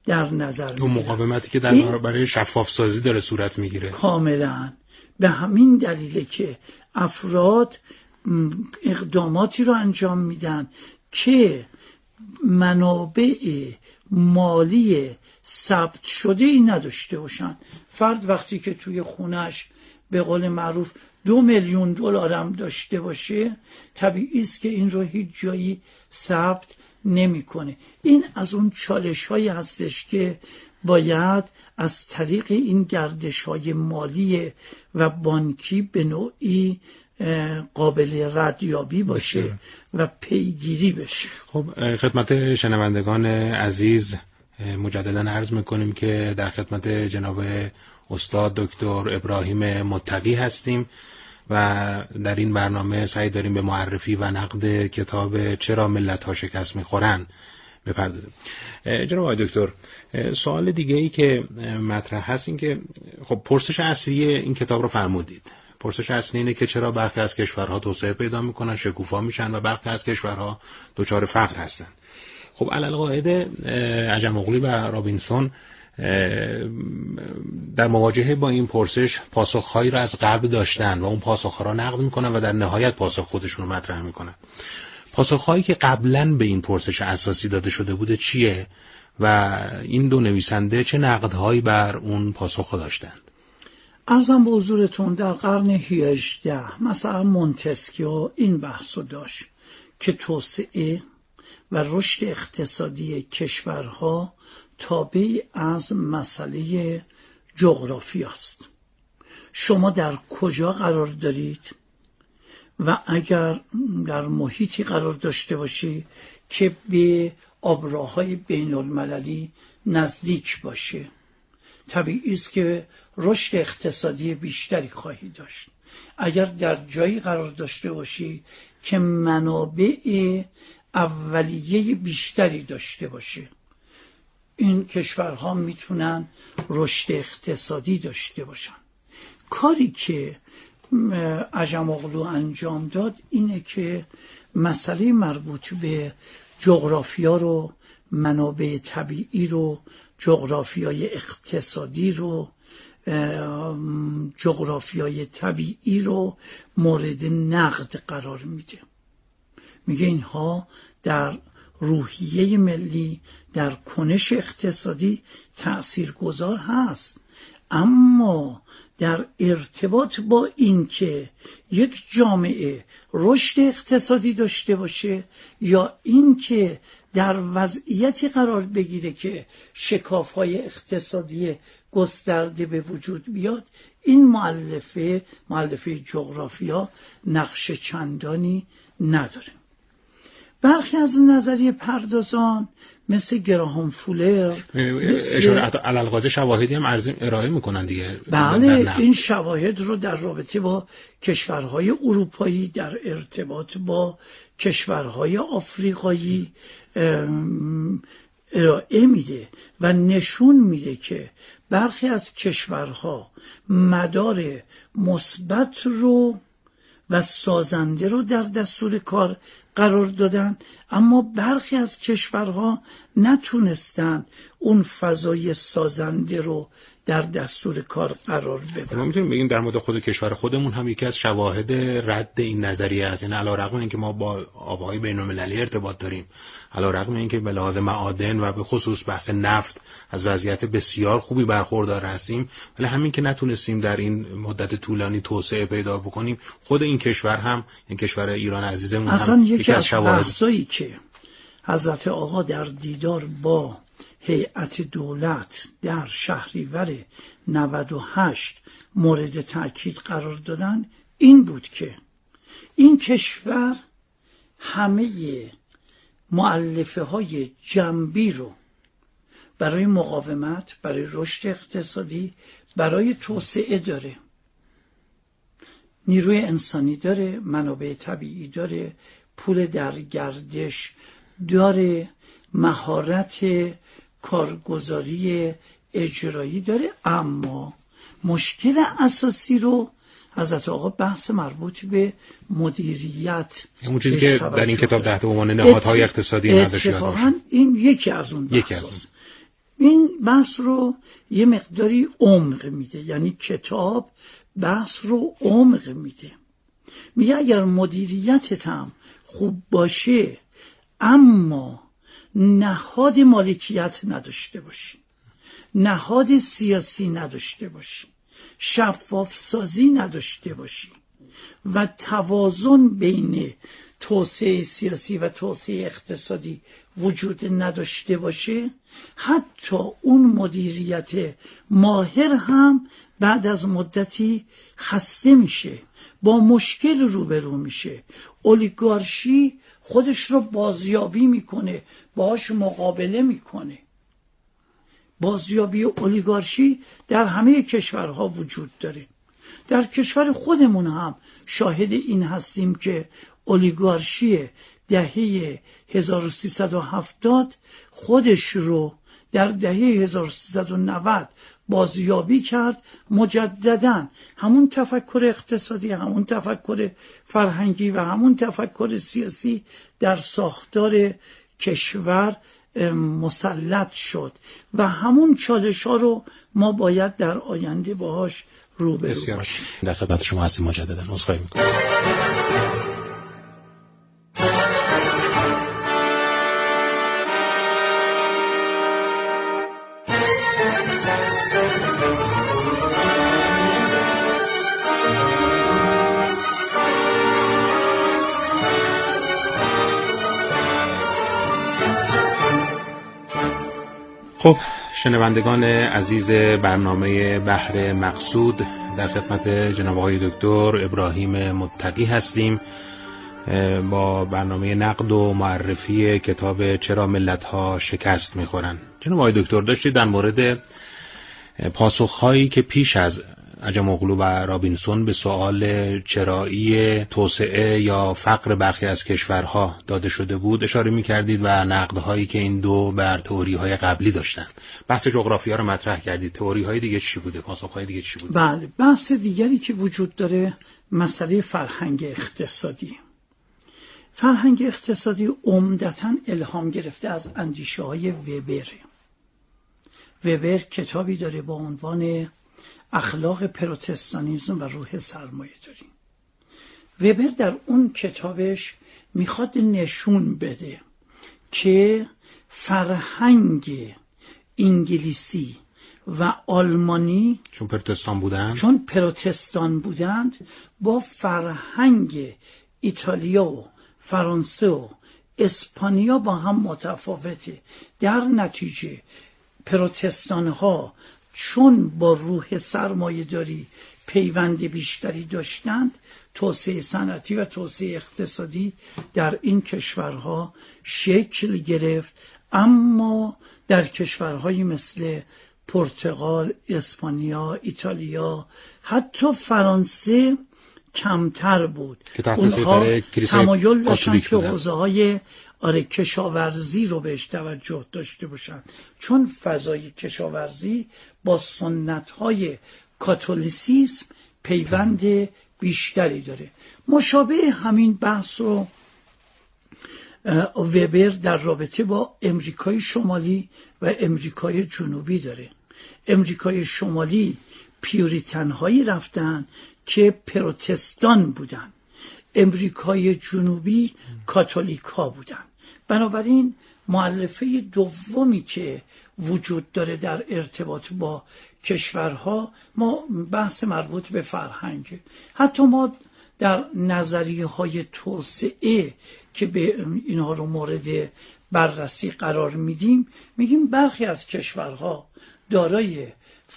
در نظر میگیرن. اون مقاومتی که در برای شفاف سازی داره صورت میگیره. کاملا. به همین دلیله که افراد اقداماتی رو انجام میدن که منابع مالی ثبت شده ای نداشته باشن. فرد وقتی که توی خونش به قول معروف 2 میلیون دلار هم داشته باشه، طبیعی است که این رو هیچ جایی ثبت نمیکنه. این از اون چالش هایی هستش که باید از طریق این گردش های مالی و بانکی به نوعی قابل ردیابی باشه و پیگیری بشه. خب خدمت شنوندگان عزیز مجددا عرض میکنیم که در خدمت جناب استاد دکتر ابراهیم متقی هستیم و در این برنامه سعی داریم به معرفی و نقد کتاب چرا ملت‌ها شکست میخورن بپردازیم. جناب آقای دکتر، سوال دیگه ای که مطرح هست این که خب پرسش اصلی این کتاب رو فرمودید. پرسش اصلی اینه که چرا برخی از کشورها توسعه پیدا میکنن، شکوفا میشن و برخی از کشورها دچار فقر هستن. خب علالقاعده عجم‌اوغلی و رابینسون در مواجهه با این پرسش پاسخهایی را از قبل داشتن و اون پاسخها را نقد میکنن و در نهایت پاسخ خودشون رو مطرح میکنن. پاسخهایی که قبلا به این پرسش اساسی داده شده بوده چیه و این دو نویسنده چه نقدهایی بر اون پاسخ داشتند؟ عرضم به حضورتون در قرن 18 مثلا مونتسکیو این بحثو داشت که توسعه و رشد اقتصادی کشورها تابع از مسئله جغرافی است. شما در کجا قرار دارید و اگر در محیطی قرار داشته باشی که به آبراهای بین المللی نزدیک باشه، طبیعی است که رشد اقتصادی بیشتری خواهی داشت. اگر در جایی قرار داشته باشی که منابع اولیه بیشتری داشته باشه، این کشورها میتونن رشد اقتصادی داشته باشن. کاری که عجم‌اوغلو انجام داد اینه که مسئله مربوط به جغرافیا رو، منابع طبیعی رو، جغرافیای اقتصادی رو، جغرافیای طبیعی رو مورد نقد قرار میده. میگه اینها در روحیه ملی، در کنش اقتصادی تأثیرگذار هست، اما در ارتباط با این که یک جامعه رشد اقتصادی داشته باشه یا این که در وضعیتی قرار بگیره که شکاف‌های اقتصادی گسترده به وجود بیاد، این مؤلفه جغرافیا نقش چندانی نداره. برخی از نظریه پردازان مثل گراهام فولر اشاره علالقاعده شواهدی هم ارائه میکنن دیگه. بله، این شواهد رو در رابطه با کشورهای اروپایی، در ارتباط با کشورهای آفریقایی ارائه میده و نشون میده که برخی از کشورها مدار مثبت رو و سازنده رو در دستور کار قرار دادن، اما برخی از کشورها نتونستن اون فضای سازنده رو در دستور کار قرار بدن. ما میتونیم بگیم در مورد خود کشور خودمون هم یکی از شواهد رد این نظریه است. این علیرغم اینکه ما با آبهای بین‌المللی ارتباط داریم، علیرغم اینکه به لحاظ معادن و به خصوص بحث نفت از وضعیت بسیار خوبی برخوردار هستیم، ولی همین که نتونستیم در این مدت طولانی توسعه پیدا بکنیم، خود این کشور هم، این کشور ایران عزیزمون هم یکی از بحثایی که حضرت آقا در دیدار با هیئت دولت در شهریور 98 مورد تأکید قرار دادن این بود که این کشور همه مؤلفه های جنبی رو برای مقاومت، برای رشد اقتصادی، برای توسعه داره. نیروی انسانی داره، منابع طبیعی داره، پول در گردش داره، مهارت کارگزاری اجرایی داره، اما مشکل اساسی رو حضرت آقا بحث مربوط به مدیریت، اون چیزی که در این کتاب تحت عنوان نهادهای اقتصادی نوشته شده، این یکی از اون بحثاست. این بحث رو یه مقداری عمق میده، یعنی کتاب بحث رو عمق میده. میگه اگر مدیریتت هم خوب باشه اما نهاد مالکیت نداشته باشی، نهاد سیاسی نداشته باشی، شفاف سازی نداشته باشی و توازن بین توسعه سیاسی و توسعه اقتصادی وجود نداشته باشه، حتی اون مدیریت ماهر هم بعد از مدتی خسته میشه، با مشکل روبرو میشه. اولیگارشی خودش رو بازیابی میکنه، باهاش مقابله میکنه. بازیابی اولیگارشی در همه کشورها وجود داره. در کشور خودمون هم شاهد این هستیم که اولیگارشی دهه 1370 خودش رو در دهه 1390 بازیابی کرد. مجدداً همون تفکر اقتصادی، همون تفکر فرهنگی و همون تفکر سیاسی در ساختار کشور مسلط شد و همون چالش ها رو ما باید در آینده باهاش روبرو باشیم. در خدمت شما هستیم مجددا. عذرخواهی میکنم. خب شنوندگان عزیز برنامه بحر مقصود، در خدمت جناب آقای دکتر ابراهیم متقی هستیم با برنامه نقد و معرفی کتاب چرا ملت‌ها شکست می‌خورن. جناب آقای دکتر داشتید در مورد پاسخ‌هایی که پیش از عجم‌اوغلو و رابینسون به سوال چرایی توسعه یا فقر برخی از کشورها داده شده بود اشاره می‌کردید و نقدهایی که این دو بر تئوری‌های قبلی داشتن. بحث جغرافیا رو مطرح کردید. تئوری‌های دیگه چی بوده؟ پاسخ‌های دیگه چی بوده؟ بله، بحث دیگری که وجود داره مسئله فرهنگ اقتصادی. فرهنگ اقتصادی عمدتاً الهام گرفته از اندیشه‌های وبر. وبر کتابی داره با عنوان اخلاق پروتستانیسم و روح سرمایه‌داری. وبر در اون کتابش میخواد نشون بده که فرهنگ انگلیسی و آلمانی چون پروتستان بودند با فرهنگ ایتالیا و فرانسه و اسپانیا با هم متفاوته. در نتیجه پروتستان ها چون با روح سرمایه‌داری پیوند بیشتری داشتند، توسعه صنعتی و توسعه اقتصادی در این کشورها شکل گرفت. اما در کشورهایی مثل پرتغال، اسپانیا، ایتالیا، حتی فرانسه کمتر بود. اونها تمایل داشتن که حوزه‌های کشاورزی رو بهش توجه داشته باشن، چون فضای کشاورزی با سنت‌های کاتولیسیسم پیوند بیشتری داره. مشابه همین بحث رو وبر در رابطه با امریکای شمالی و امریکای جنوبی داره. امریکای شمالی پیوریتن‌هایی رفتن که پروتستان بودن، امریکای جنوبی کاتولیک ها بودن. بنابراین مؤلفه دومی که وجود داره در ارتباط با کشورها ما بحث مربوط به فرهنگ. حتی ما در نظریه های توسعه که به اینها رو مورد بررسی قرار میدیم میگیم برخی از کشورها دارای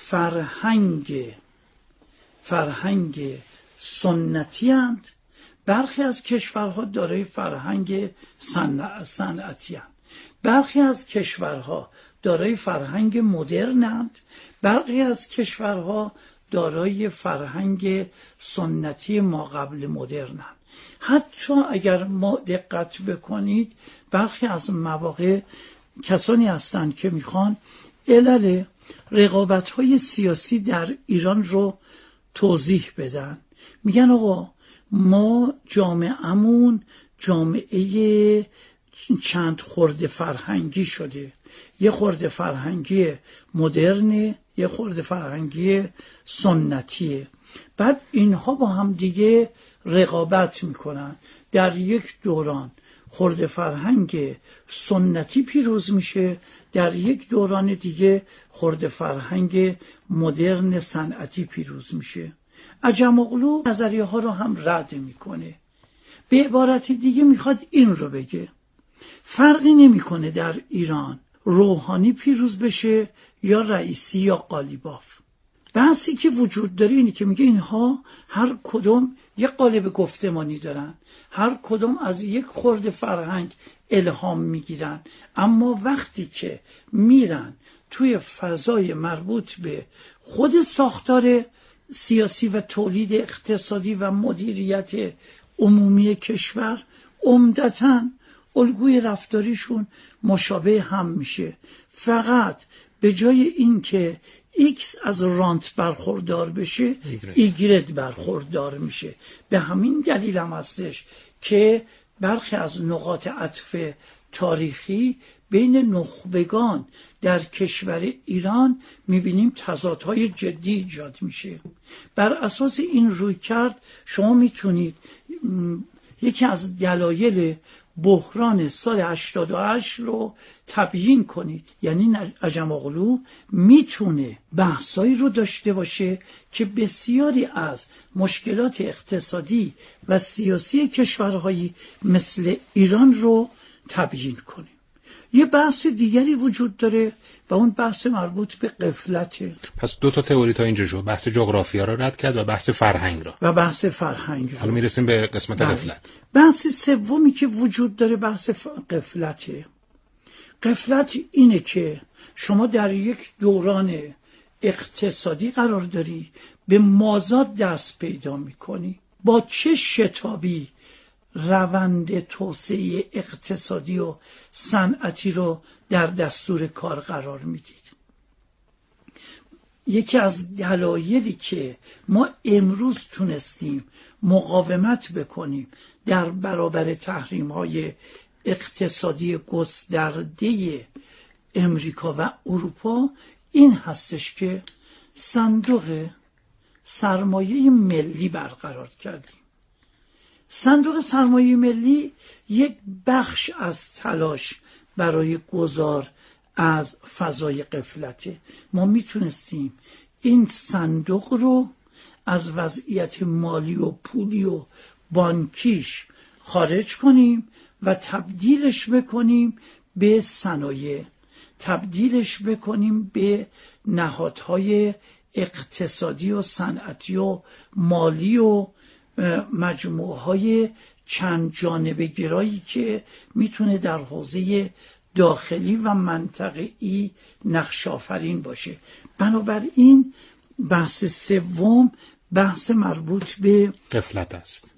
فرهنگ سنتی هستند، برخی از کشورها دارای فرهنگ صنعتی هستند، برخی از کشورها دارای فرهنگ مدرن هستند، برخی از کشورها دارای فرهنگ سنتی ما قبل مدرن هستند. حتی اگر ما دقت بکنید برخی از مواقع کسانی هستند که میخوان علل رقابت‌های سیاسی در ایران رو توضیح بدن. میگن آقا ما جامعه‌مون جامعه چند خرد فرهنگی شده. یه خورده فرهنگی مدرنه، یه خورده فرهنگی سنتیه. بعد اینها با هم دیگه رقابت میکنن. در یک دوران خورده فرهنگ سنتی پیروز میشه، در یک دوران دیگه خورده فرهنگ مدرن صنعتی پیروز میشه. عجم‌اوغلو نظریه ها رو هم رد میکنه. به عبارت دیگه میخواد این رو بگه فرقی نمیکنه در ایران روحانی پیروز بشه یا رئیسی یا قالیباف. بحثی که وجود داره اینه که میگه اینها هر کدوم یک قالب گفتمانی دارن، هر کدوم از یک خورده فرهنگ الهام میگیرن، اما وقتی که میرن توی فضای مربوط به خود ساختار سیاسی و تولید اقتصادی و مدیریت عمومی کشور، عمدتاً الگوی رفتاریشون مشابه هم میشه. فقط به جای این که ایکس از رانت برخوردار بشه، ایگرد برخوردار میشه. به همین دلیل هم هستش که برخی از نقاط عطف تاریخی بین نخبگان در کشور ایران میبینیم تضادهای جدی ایجاد میشه. بر اساس این رویکرد شما میتونید یکی از دلایل بحران سال 88 رو تبیین کنید. یعنی عجم‌اوغلو میتونه بحثایی رو داشته باشه که بسیاری از مشکلات اقتصادی و سیاسی کشورهایی مثل ایران رو تبیین کنه. یه بحث دیگری وجود داره و اون بحث مربوط به غفلته. پس دو تا تئوری تا اینجا شد، بحث جغرافیا رو رد کرد و بحث فرهنگ رو. حالا میرسیم به قسمت غفلت. بحث سومی که وجود داره بحث غفلته. غفلت اینه که شما در یک دوران اقتصادی قرار داری، به مازاد دست پیدا میکنی، با چه شتابی روند توسعه اقتصادی و صنعتی رو در دستور کار قرار میدید. یکی از دلایلی که ما امروز تونستیم مقاومت بکنیم در برابر تحریم‌های اقتصادی گسترده امریکا و اروپا این هستش که صندوق سرمایه ملی برقرار کردیم. صندوق سرمایه ملی یک بخش از تلاش برای گذار از فضای غفلته. ما میتونستیم این صندوق رو از وضعیت مالی و پولی و بانکیش خارج کنیم و تبدیلش بکنیم به صنایع، تبدیلش بکنیم به نهادهای اقتصادی و صنعتی و مالی و مجموعهای چند جانبه گرایی که میتونه در حوزه داخلی و منطقه‌ای نقش آفرین باشه. بنابراین بحث سوم بحث مربوط به غفلت است.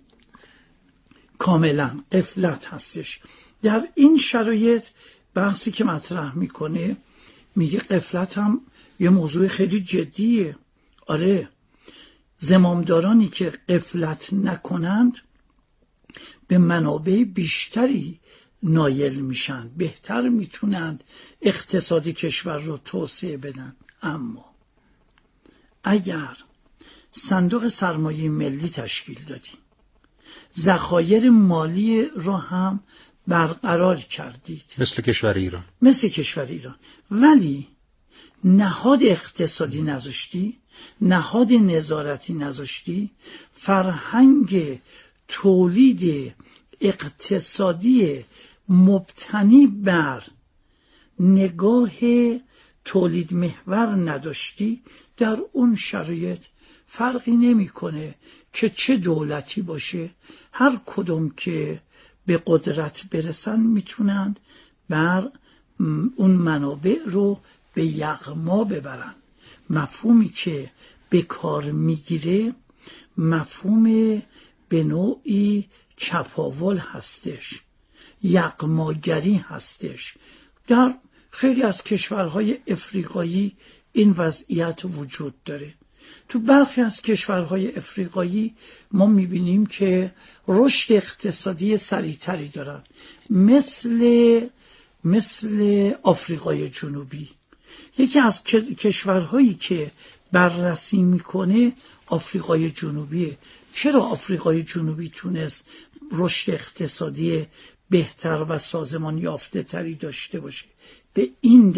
کاملا غفلت هستش. در این شرایط بحثی که مطرح میکنه میگه غفلت هم یه موضوع خیلی جدیه. آره، زمامدارانی که غفلت نکنند به منابع بیشتری نایل میشن، بهتر میتونند اقتصاد کشور رو توسعه بدن. اما اگر صندوق سرمایه ملی تشکیل دادی، ذخایر مالی رو هم برقرار کردید مثل کشور ایران، ولی نهاد اقتصادی نذاشتی، نهاد نظارتی نذاشتی، فرهنگ تولید اقتصادی مبتنی بر نگاه تولید محور نداشتی، در اون شرایط فرقی نمیکنه که چه دولتی باشه، هر کدوم که به قدرت برسن میتونند بر اون منابع رو به یغما ببرن. مفهومی که به کار میگیره مفهوم به نوعی چپاول هستش، یغماگری هستش. در خیلی از کشورهای افریقایی این وضعیت وجود داره. تو برخی از کشورهای افریقایی ما میبینیم که رشد اقتصادی سریعتری دارن، مثل مثل آفریقای جنوبی. یکی از کشورهایی که بررسی میکنه آفریقای جنوبیه. چرا آفریقای جنوبی تونست رشد اقتصادی بهتر و سازمان یافته تری داشته باشه؟ به این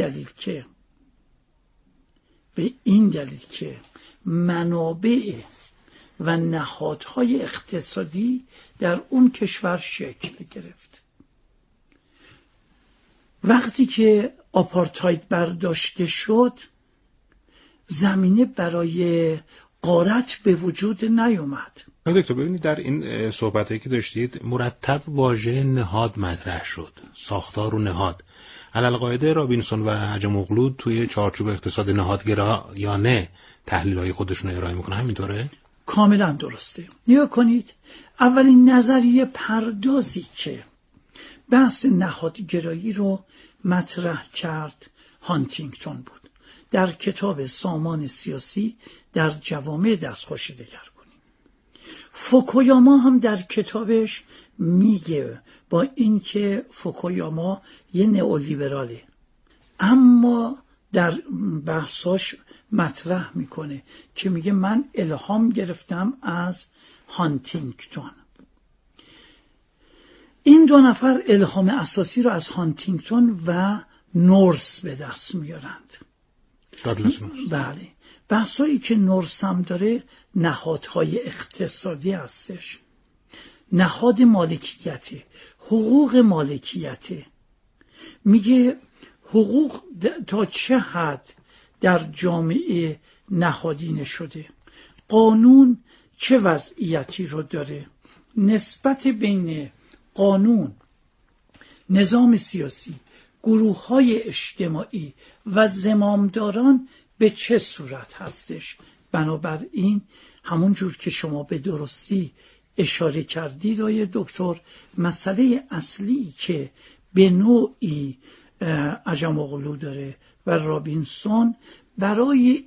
دلیل که منابع و نهادهای اقتصادی در اون کشور شکل گرفت. وقتی که آپارتاید برداشته شد، زمینه برای غارت به وجود نیومد. دکتر ببینید در این صحبتایی که داشتید مرتب واژه نهاد مطرح شد، ساختار و نهاد. علالقاعده رابینسون و عجم‌اوغلو توی چارچوب اقتصاد نهادگرایانه تحلیل‌های خودشون رو ارائه میکنن، همینطوره؟ کاملا درسته. نگاه کنید، اولین نظریه پردازی که بحث نهادگرایی رو مطرح کرد هانتینگتون بود در کتاب سامان سیاسی در جوامع دستخوش دگرگونی. فوکویاما هم در کتابش میگه، با اینکه فوکویاما یه نئولیبراله اما در بحثاش مطرح میکنه که میگه من الهام گرفتم از هانتینگتون. این دو نفر الهام اساسی رو از هانتینگتون و نورس به دست میارند. بله، بحثایی که نورس هم داره نهادهای اقتصادی هستش، نهاد مالکیت، حقوق مالکیت. میگه حقوق تا چه حد در جامعه نهادینه شده، قانون چه وضعیتی رو داره، نسبت بین قانون، نظام سیاسی، گروه‌های اجتماعی و زمامداران به چه صورت هستش. بنابراین همون جور که شما به درستی اشاره کردید آقای دکتر، مسئله اصلی که به نوعی عجم‌اوغلو داره و رابینسون برای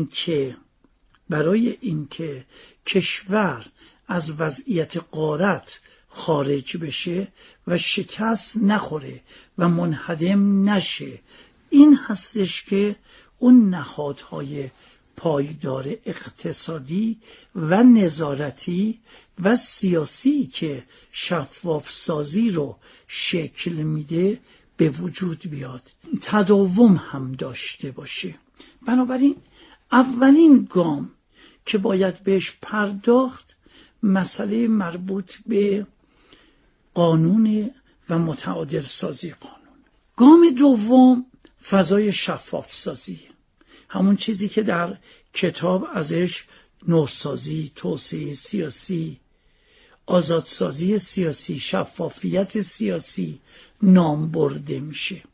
اینکه کشور از وضعیت غارت خارج بشه و شکست نخوره و منهدم نشه، این هستش که اون نهادهای پایدار اقتصادی و نظارتی و سیاسی که شفاف سازی رو شکل میده به وجود بیاد، تداوم هم داشته باشه. بنابراین اولین گام که باید بهش پرداخت مسئله مربوط به قانون و متعادل سازی قانون. گام دوم فضای شفاف سازی، همون چیزی که در کتاب ازش نوسازی، توسعه سیاسی، آزادسازی سیاسی، شفافیت سیاسی نام برده میشه.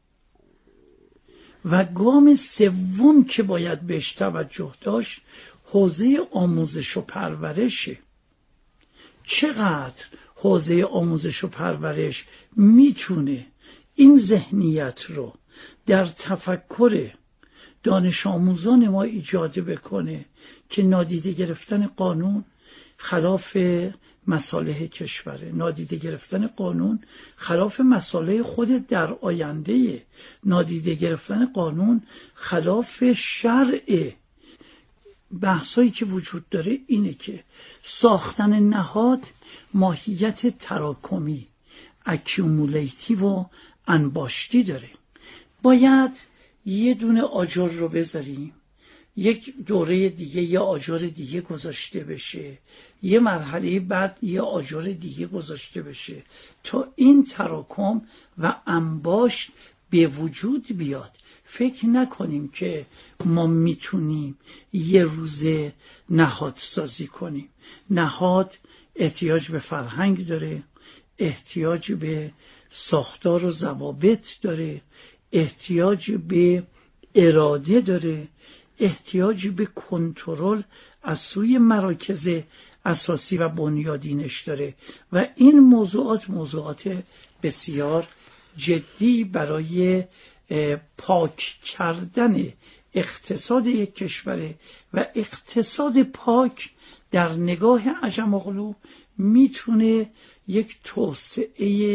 و گام سوم که باید بهش توجه داشت حوزه آموزش و پرورشه. چقدر حوزه آموزش و پرورش میتونه این ذهنیت رو در تفکر دانش آموزان ما ایجاد بکنه که نادیده گرفتن قانون خلاف مصالح کشوره، نادیده گرفتن قانون خلاف مصالح خود در آینده، نادیده گرفتن قانون خلاف شرع. بحثایی که وجود داره اینه که ساختن نهاد ماهیت تراکمی، اکیومولیتیو و انباشتی داره. باید یه دونه آجر رو بذاریم، یک دوره دیگه یه آجر دیگه گذاشته بشه، یه مرحله بعد یه آجر دیگه گذاشته بشه تا این تراکم و انباشت به وجود بیاد. فکر نکنیم که ما میتونیم یه روزه نهاد سازی کنیم. نهاد احتیاج به فرهنگ داره، احتیاج به ساختار و ضوابط داره، احتیاج به اراده داره، احتیاج به کنترل از سوی مراکز اساسی و بنیادینش داره و این موضوعات بسیار جدی برای پاک کردن اقتصاد یک کشور و اقتصاد پاک در نگاه عجم‌اوغلو میتونه یک توسعه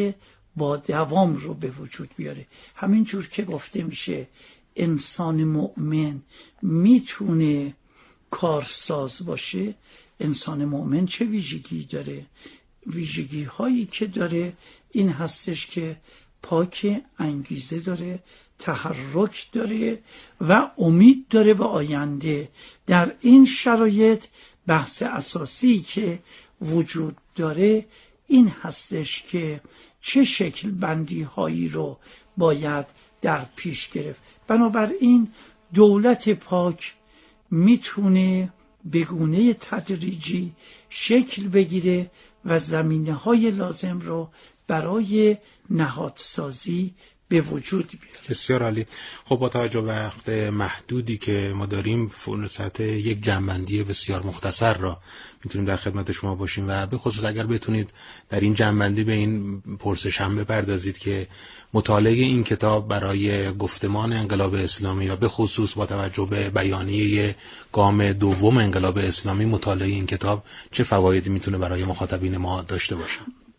با دوام رو به وجود بیاره. همینجور که گفته میشه انسان مؤمن میتونه کارساز باشه، انسان مؤمن چه ویژگی داره؟ ویژگی هایی که داره این هستش که پاک، انگیزه داره، تحرک داره و امید داره به آینده. در این شرایط بحث اساسی که وجود داره این هستش که چه شکل بندی هایی رو باید در پیش گرفت. بنابراین دولت پاک میتونه به گونه تدریجی شکل بگیره و زمینه های لازم رو برای نهادسازی به وجود بیاره. بسیار عالی. خب با توجه به وقت محدودی که ما داریم فرصت یک جمع‌بندی بسیار مختصر را میتونیم در خدمت شما باشیم و به خصوص اگر بتونید در این جمع‌بندی به این پرسش هم بپردازید که مطالعه این کتاب برای گفتمان انقلاب اسلامی و به خصوص با توجه به بیانیه گام دوم انقلاب اسلامی مطالعه این کتاب چه فوایدی میتونه برای مخاطبین ما داشته باشه؟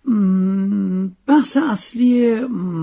بحث اصلی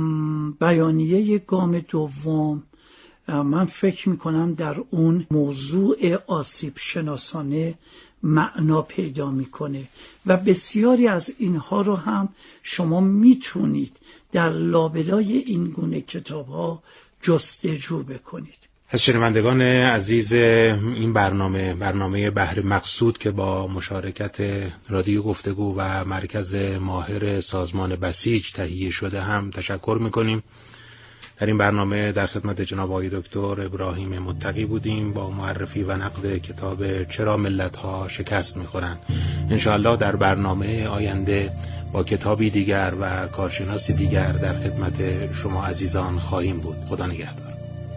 بیانیه گام دوم من فکر میکنم در اون موضوع آسیب شناسانه معنا پیدا میکنه و بسیاری از اینها رو هم شما میتونید در لابلای این گونه کتاب ها جستجو بکنید. از شنوندگان عزیز این برنامه بحر مقصود که با مشارکت رادیو گفتگو و مرکز ماهر سازمان بسیج تهیه شده هم تشکر میکنیم. در این برنامه در خدمت جناب آقای دکتر ابراهیم متقی بودیم با معرفی و نقد کتاب چرا ملت‌ها شکست می‌خورند. انشاءالله در برنامه آینده با کتابی دیگر و کارشناسی دیگر در خدمت شما عزیزان خواهیم بود. خدا نگهدار.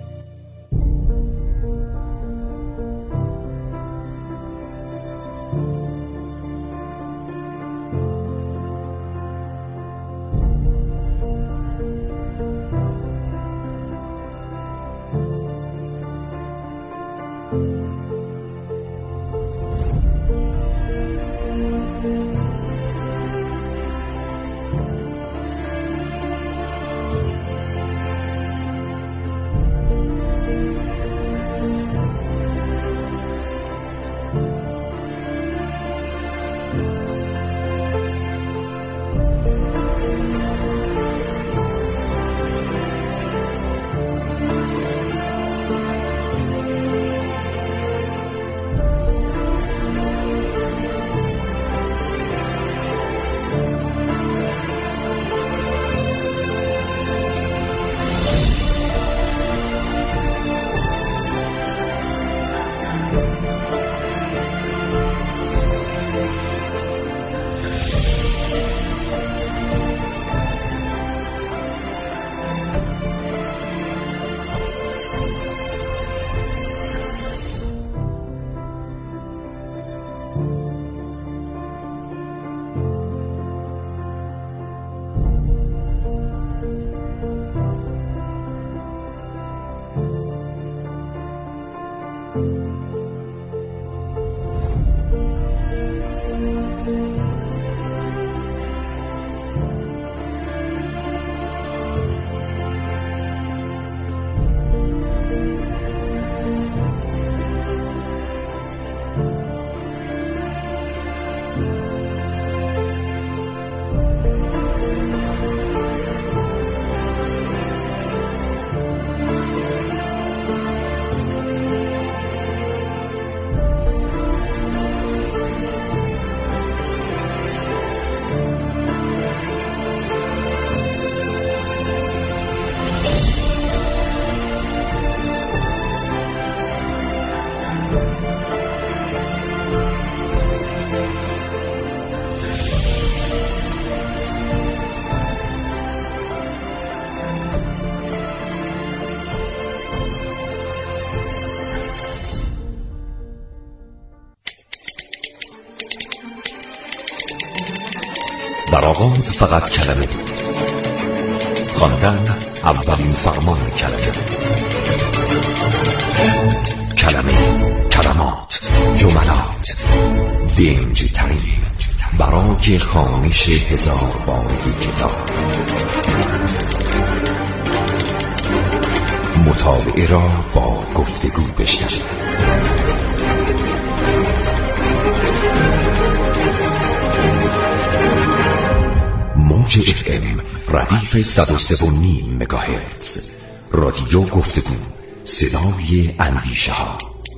در آغاز فقط کلمه، خواندن اولین فرمان کلمه، کلمه، کلمات، جملات، دنج ترین برای خوانش 1000 بارگی کتاب. مطالعه را با گفتگو بشنوید. موج FM ردیف 103.5 مگاهرتز. رادیو گفتگو، صدای اندیشه ها.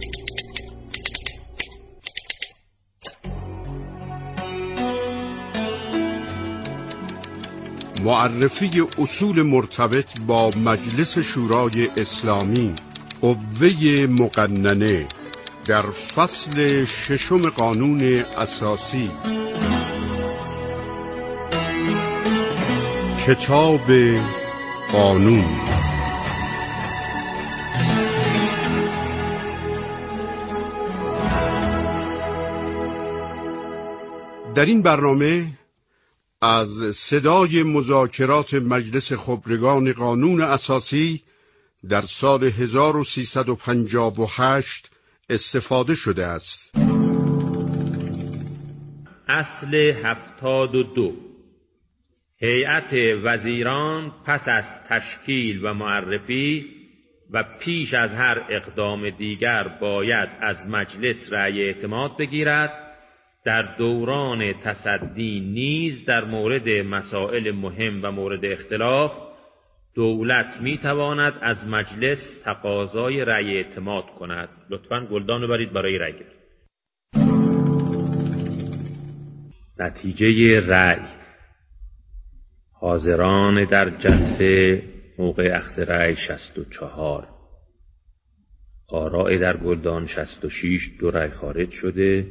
معرفی اصول مرتبط با مجلس شورای اسلامی، قوه مقننه، در فصل 6 قانون اساسی. کتاب قانون. در این برنامه از صدای مذاکرات مجلس خبرگان قانون اساسی در سال 1358 استفاده شده است. اصل 72. هیئت وزیران پس از تشکیل و معرفی و پیش از هر اقدام دیگر باید از مجلس رأی اعتماد بگیرد. در دوران تصدی نیز در مورد مسائل مهم و مورد اختلاف دولت میتواند از مجلس تقاضای رأی اعتماد کند. لطفاً گلدان ببرید برای رأی گیری. نتیجه رأی: حاضران در جلسه موقع اخذ رأی 64، آراء در گلدان 66، 2 رأی خارج شده.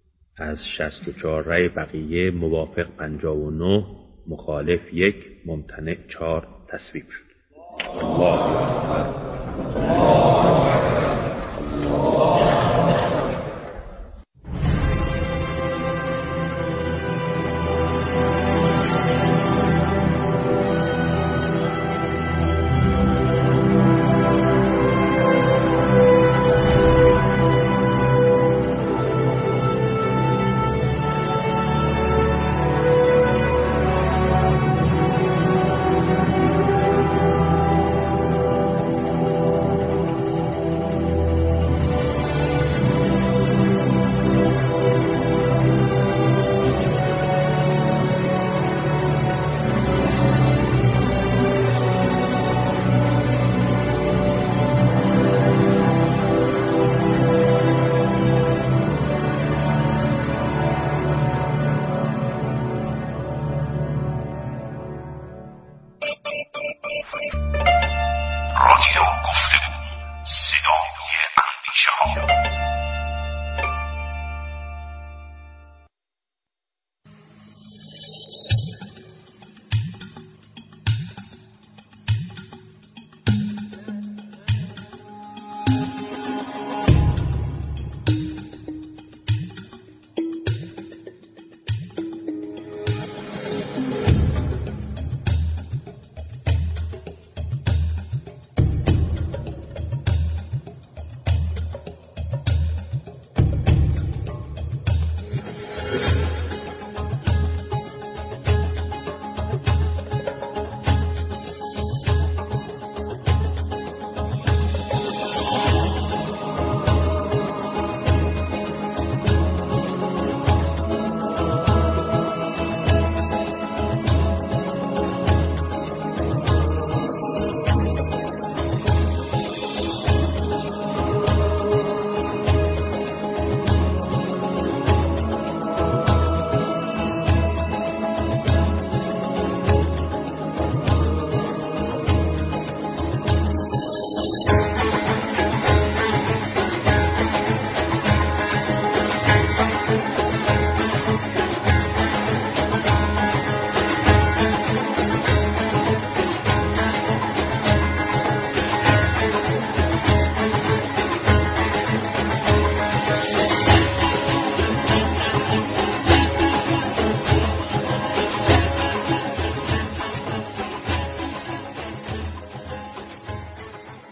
از 64 رأی بقیه موافق 59، مخالف 1، ممتنع 4 تصویب شد.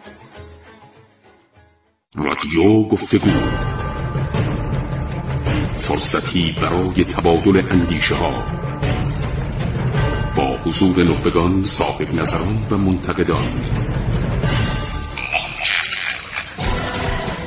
رادیو گفتگو، فرصتی برای تبادل اندیشه ها با حضور نخبگان، صاحب نظران و منتقدان.